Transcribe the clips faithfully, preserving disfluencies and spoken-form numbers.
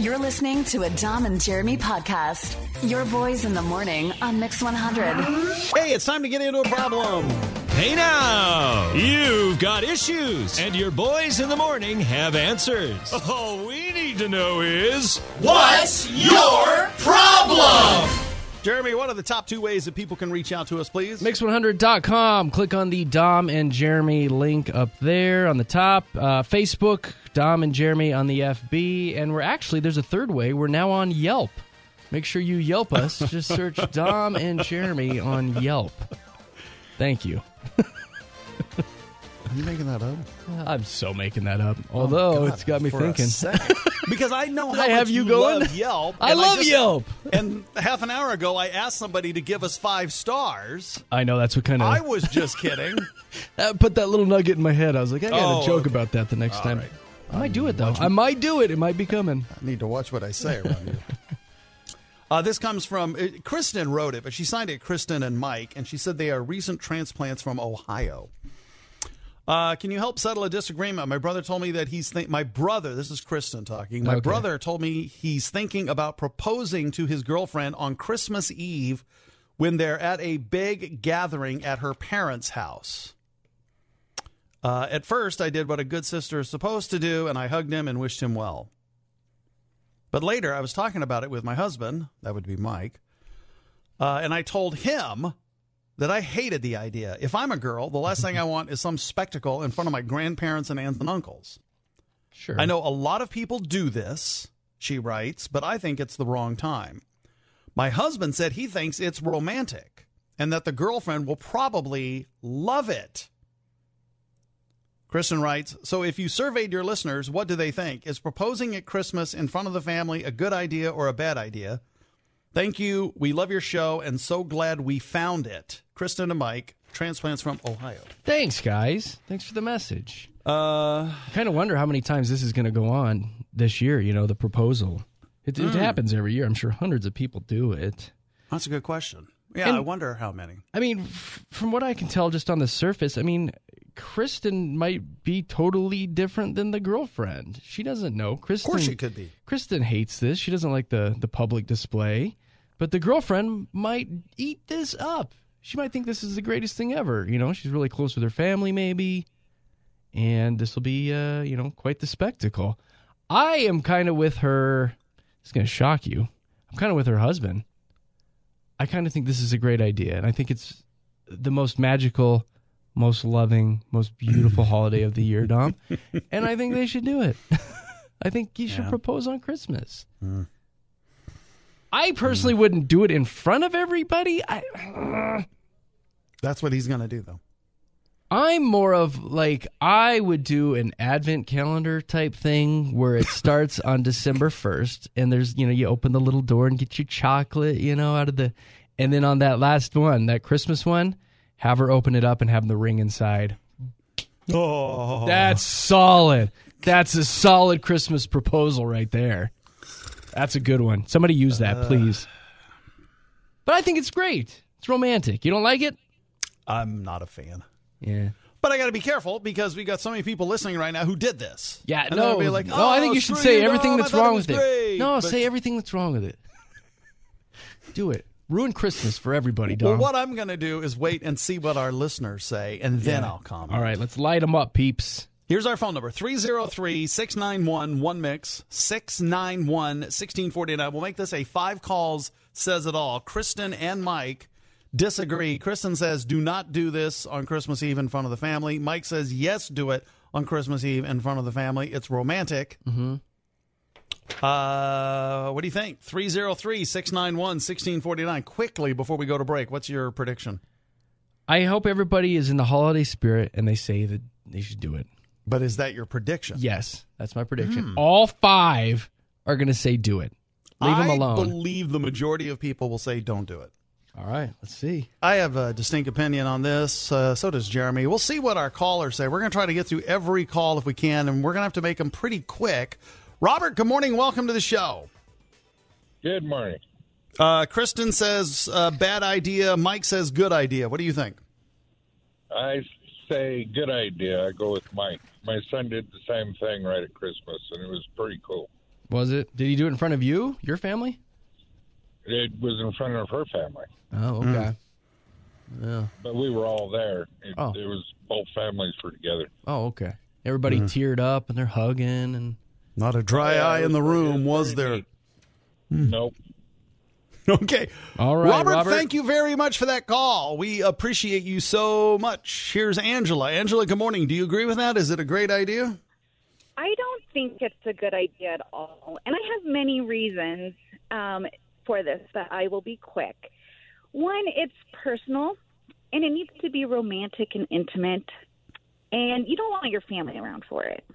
You're listening to a Dom and Jeremy podcast. Your boys in the morning on Mix one hundred. Hey, it's time to get into a problem. Hey now, you've got issues, and your boys in the morning have answers. All we need to know is, what's your problem? Jeremy, what are the top two ways that people can reach out to us, please? Mix one hundred dot com. Click on the Dom and Jeremy link up there on the top. Uh, Facebook, Dom and Jeremy on the F B. And we're actually, there's a third way. We're now on Yelp. Make sure you Yelp us. Just search Dom and Jeremy on Yelp. Thank you. Are you making that up? I'm so making that up. Although, oh, God, it's got me thinking. Because I know how I much have you, you going? love Yelp. I love I just, Yelp. And half an hour ago, I asked somebody to give us five stars. I know, that's what kind of... I was just kidding. That put that little nugget in my head. I was like, I got to oh, joke okay. about that the next All time. Right. I might do it, though. I might do it. It might be coming. I need to watch what I say around you. Uh, this comes from, uh, Kristen wrote it, but she signed it Kristen and Mike, and she said they are recent transplants from Ohio. Uh, can you help settle a disagreement? My brother told me that he's, think- my brother, this is Kristen talking, my okay. brother told me he's thinking about proposing to his girlfriend on Christmas Eve when they're at a big gathering at her parents' house. Uh, at first, I did what a good sister is supposed to do, and I hugged him and wished him well. But later, I was talking about it with my husband, that would be Mike, uh, and I told him that I hated the idea. If I'm a girl, the last thing I want is some spectacle in front of my grandparents and aunts and uncles. Sure. I know a lot of people do this, she writes, but I think it's the wrong time. My husband said he thinks it's romantic and that the girlfriend will probably love it. Kristen writes, so if you surveyed your listeners, what do they think? Is proposing at Christmas in front of the family a good idea or a bad idea? Thank you. We love your show and so glad we found it. Kristen and Mike, transplants from Ohio. Thanks, guys. Thanks for the message. Uh, I kind of wonder how many times this is going to go on this year, you know, the proposal. It, mm. it happens every year. I'm sure hundreds of people do it. That's a good question. Yeah, and, I wonder how many. I mean, f- from what I can tell just on the surface, I mean, Kristen might be totally different than the girlfriend. She doesn't know. Kristen, of course she could be. Kristen hates this. She doesn't like the, the public display. But the girlfriend might eat this up. She might think this is the greatest thing ever. You know, she's really close with her family, maybe. And this will be, uh, you know, quite the spectacle. I am kind of with her. It's going to shock you. I'm kind of with her husband. I kind of think this is a great idea. And I think it's the most magical, most loving, most beautiful holiday of the year, Dom. And I think they should do it. I think you should yeah. propose on Christmas. Mm. I personally mm. wouldn't do it in front of everybody. I, uh, That's what he's going to do, though. I'm more of like, I would do an advent calendar type thing where it starts on December first and there's, you know, you open the little door and get your chocolate, you know, out of the, and then on that last one, that Christmas one, have her open it up and have the ring inside. Oh, that's solid. That's a solid Christmas proposal right there. That's a good one. Somebody use that, uh, please. But I think it's great. It's romantic. You don't like it? I'm not a fan. Yeah. But I got to be careful because we got so many people listening right now who did this. Yeah, and no. Be like, oh, no, I think you should say everything Dom, that's wrong it with great. it. No, but... say everything that's wrong with it. Do it. Ruin Christmas for everybody, Dom. Well, what I'm going to do is wait and see what our listeners say, and then yeah. I'll comment. All right, let's light them up, peeps. Here's our phone number, three oh three, six nine one, one mix, six nine one, one six four nine. We'll make this a five calls, says it all. Kristen and Mike disagree. Kristen says, do not do this on Christmas Eve in front of the family. Mike says, yes, do it on Christmas Eve in front of the family. It's romantic. Mm-hmm. Uh, what do you think? three oh three, six nine one, one six four nine. Quickly, before we go to break, what's your prediction? I hope everybody is in the holiday spirit and they say that they should do it. But is that your prediction? Yes, that's my prediction. Mm. All five are going to say do it. Leave I them alone. I believe the majority of people will say don't do it. All right, let's see. I have a distinct opinion on this. Uh, so does Jeremy. We'll see what our callers say. We're going to try to get through every call if we can, and we're going to have to make them pretty quick. Robert, good morning. Welcome to the show. Good morning. Uh, Kristen says uh, bad idea. Mike says good idea. What do you think? I say good idea. I go with Mike. My son did the same thing right at Christmas, and it was pretty cool. Was it? Did he do it in front of you, your family? It was in front of her family, Oh, okay. Yeah. but we were all there. It, Oh. it was both families were together. Oh, okay. Everybody teared up and they're hugging and Not a dry Yeah, eye it in the was- it room, was was very there? neat. Nope. Okay. All right, Robert, Robert. thank you very much for that call. We appreciate you so much. Here's Angela. Angela, good morning. Do you agree with that? Is it a great idea? I don't think it's a good idea at all. And I have many reasons um, for this, but I will be quick. One, it's personal, and it needs to be romantic and intimate, and you don't want your family around for it.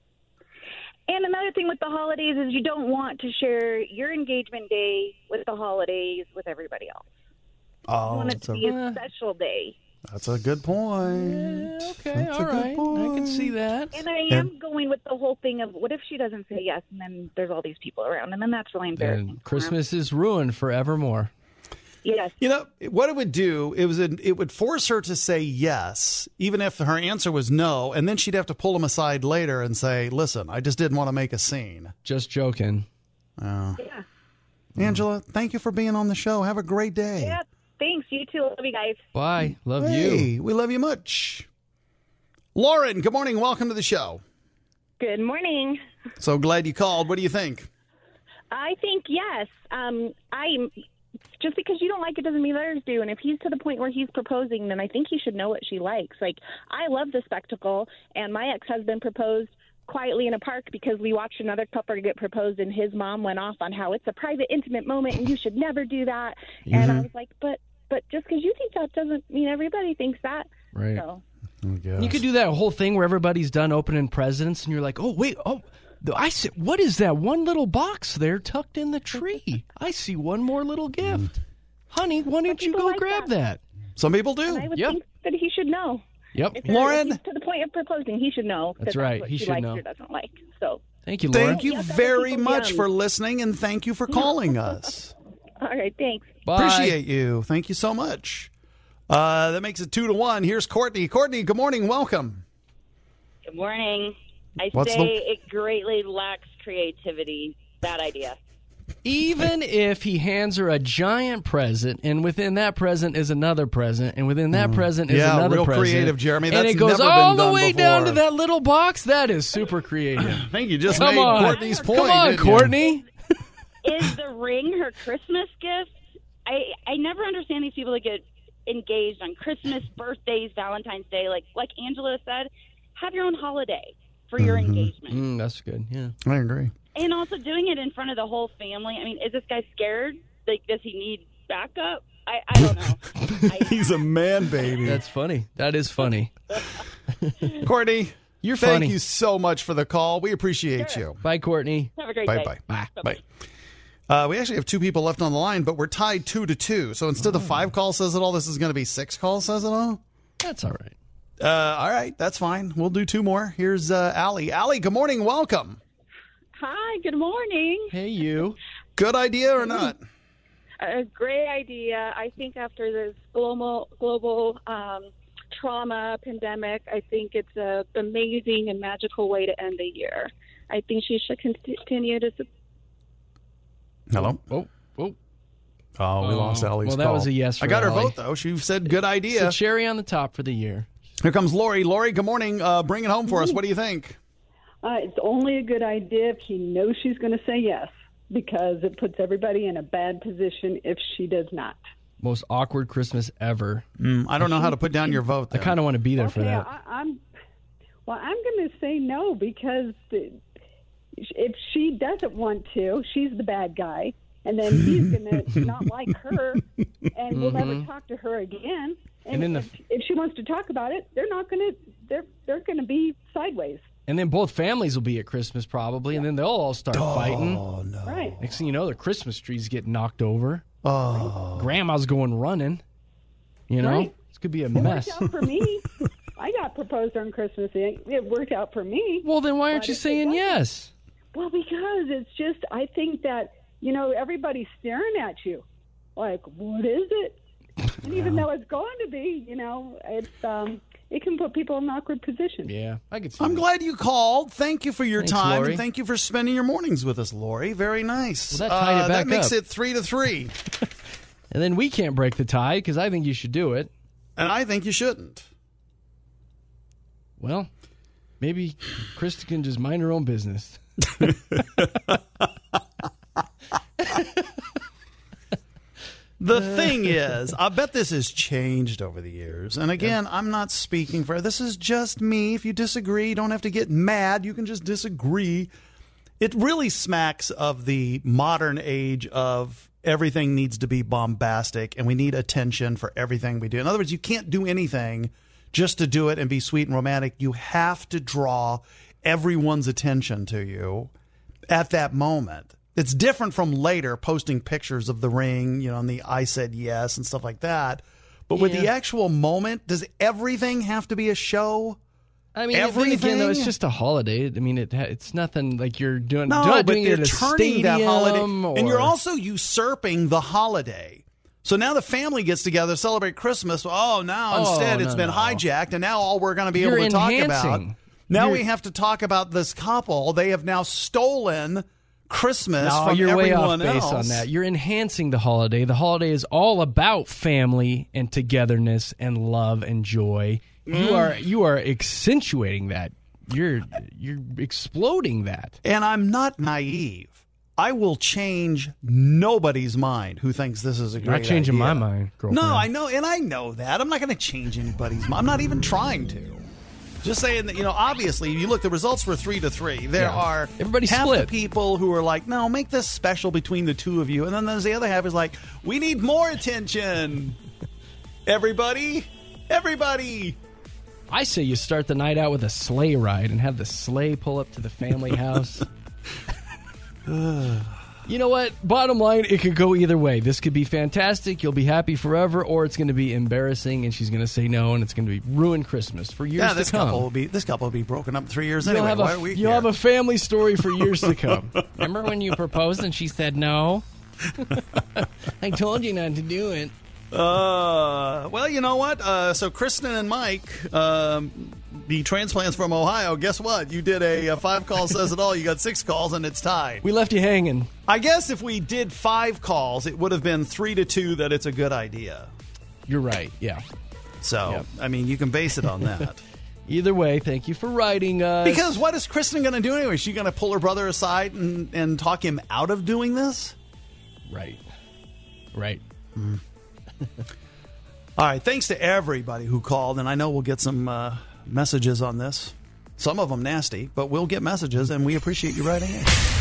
And another thing with the holidays is you don't want to share your engagement day with the holidays with everybody else. You Oh, want it that's to a, be a special day. that's a good point. okay, That's a all good right. I point. can see that. And I am going with the whole thing of what if she doesn't say yes, and then there's all these people around, and then that's really embarrassing. And for her. Christmas is ruined forevermore. Yes. You know, what it would do, it was an, it would force her to say yes, even if her answer was no, and then she'd have to pull him aside later and say, listen, I just didn't want to make a scene. Just joking. Uh, Yeah. Angela, thank you for being on the show. Have a great day. Yeah. Thanks. You too. Love you guys. Bye. Love Hey, you. we love you much. Lauren, good morning. Welcome to the show. Good morning. So glad you called. What do you think? I think yes. Um, I just because you don't like it doesn't mean others do. And if he's to the point where he's proposing, then I think he should know what she likes. Like, I love the spectacle, and my ex-husband proposed quietly in a park because we watched another couple get proposed, and his mom went off on how it's a private, intimate moment, and you should never do that. Mm-hmm. And I was like, but but just because you think that doesn't mean everybody thinks that. Right. So. You could do that whole thing where everybody's done opening presents, and you're like, oh, wait, oh, I see, what is that one little box there tucked in the tree? I see one more little gift. Honey, why don't you go like grab that. that? Some people do. And I would Yep. think that he should know. Yep. If they're- Lauren? if he's to the point of proposing, he should know. That's that right. That's what He she should likes know. or doesn't like. So, Thank you, Laura. Thank you Yes, other very people much young. for listening, and thank you for calling us. all right, thanks. Bye. Appreciate you. Thank you so much. Uh, that makes it two to one. Here's Courtney. Courtney, good morning. Welcome. Good morning. I What's say the- it greatly lacks creativity. Bad idea. Even if he hands her a giant present, and within that present is another present, and within that present is Yeah, another real present. creative, Jeremy. And That's it goes never been all the done way down to before. that little box. That is super creative. I think you just Come made on. Courtney's point. Come on, didn't you? Courtney. Is the ring her Christmas gift? I I never understand these people that get engaged on Christmas, birthdays, Valentine's Day. Like like Angela said, have your own holiday for your engagement. Mm, that's good. Yeah. I agree. And also doing it in front of the whole family. I mean, is this guy scared? Like, does he need backup? I, I don't know. I, He's a man, baby. That's funny. That is funny. Courtney, You're thank funny. you so much for the call. We appreciate you. Bye, Courtney. have a great Bye day. bye. Bye. Bye. Uh, we actually have two people left on the line, but we're tied two to two. So instead of five calls says it all, this is going to be six calls says it all. That's all right. Uh, all right, that's fine. We'll do two more. Here's uh, Allie. Allie, good morning. Welcome. Hi, good morning. Hey, you. Good idea or not? A great idea. I think after this global global um, trauma pandemic, I think it's a amazing and magical way to end the year. I think she should continue to. Hello. Oh, oh. Oh, we Oh, lost Allie's well, that call. was a yes for I got her Allie. vote though. She said good idea. It's a cherry on the top for the year. Here comes Lori. Lori, good morning. Uh, bring it home for us. What do you think? Uh, it's only a good idea if he knows she's going to say yes, because it puts everybody in a bad position if she does not. Most awkward Christmas ever. Mm, I don't know how to put down your vote. I There. kind of want to be there for Okay, that. I, I'm. Well, I'm going to say no because the, if she doesn't want to, she's the bad guy, and then he's going to not like her, and we'll never talk to her again. And, And then the- if, if she wants to talk about it, they're not going to. They're they're going to be sideways, And then both families will be at Christmas probably, and then they'll all start fighting. Oh no. right? Next thing you know, the Christmas trees get knocked over. Oh. Grandma's going running. You know? Right. This could be a It mess. worked out for me. I got proposed on Christmas Eve. It worked out for me. Well, then why aren't But you if it saying doesn't- yes? Well, because it's just, I think that, you know, everybody's staring at you. Like, what is it? And even though it's going to be, you know, it's, um, it can put people in an awkward position. Yeah, I could see I'm that. glad you called. Thank you for your Thanks, time. Lori. And thank you for spending your mornings with us, Lori. Very nice. Well, that tied it uh, back that makes up. it three to three. And then we can't break the tie because I think you should do it. And I think you shouldn't. Well, maybe Krista can just mind her own business. The thing is, I bet this has changed over the years. And again, I'm not speaking for this is just me. If you disagree, you don't have to get mad. You can just disagree. It really smacks of the modern age of everything needs to be bombastic and we need attention for everything we do. In other words, you can't do anything just to do it and be sweet and romantic. You have to draw everyone's attention to you at that moment. It's different from later posting pictures of the ring, you know, and the I said yes and stuff like that. But with Yeah. the actual moment, does everything have to be a show? I mean, then again, though, it's just a holiday. I mean, it it's nothing like you're doing, No, not but doing they're it at a turning stadium. that holiday, or, and you're also usurping the holiday. So now the family gets together, celebrate Christmas. Oh, now Oh, instead no, it's been no. hijacked, and now all we're going to be You're able to talk about. enhancing. Now You're- we have to talk about this couple. They have now stolen Christmas No, from you're way off everyone base else. on that. You're enhancing the holiday. The holiday is all about family and togetherness and love and joy. You Mm. are you are accentuating that. You're you're exploding that. And I'm not naive. I will change nobody's mind who thinks this is a You're great not changing idea. my mind, girlfriend. No, I know, and I know that. I'm not going to change anybody's mind. I'm not even trying to. Just saying that, you know, obviously, you look, the results were three to three. There Yeah. are Everybody's half split. the people who are like, no, make this special between the two of you. And then there's the other half is like, we need more attention. Everybody, everybody. I say you start the night out with a sleigh ride and have the sleigh pull up to the family house. You know what? Bottom line, it could go either way. This could be fantastic. You'll be happy forever, or it's going to be embarrassing, and she's going to say no, and it's going to be ruin Christmas for years Yeah, this to come. couple will be this couple will be broken up in three years You'll anyway. have Why a, are we you'll here? have a family story for years to come. Remember when you proposed and she said no? I told you not to do it. Uh, well, you know what? Uh, so Kristen and Mike, um, the transplants from Ohio, guess what? You did a, a five call says it all. You got six calls and it's tied. We left you hanging. I guess if we did five calls, it would have been three to two that it's a good idea. You're right. Yeah. So, Yep. I mean, you can base it on that. Either way, thank you for writing us. Because what is Kristen going to do anyway? Is she going to pull her brother aside and, and talk him out of doing this? Right. Right. Mm. All right. Thanks to everybody who called. And I know we'll get some uh, messages on this. Some of them nasty, but we'll get messages, and we appreciate you writing in.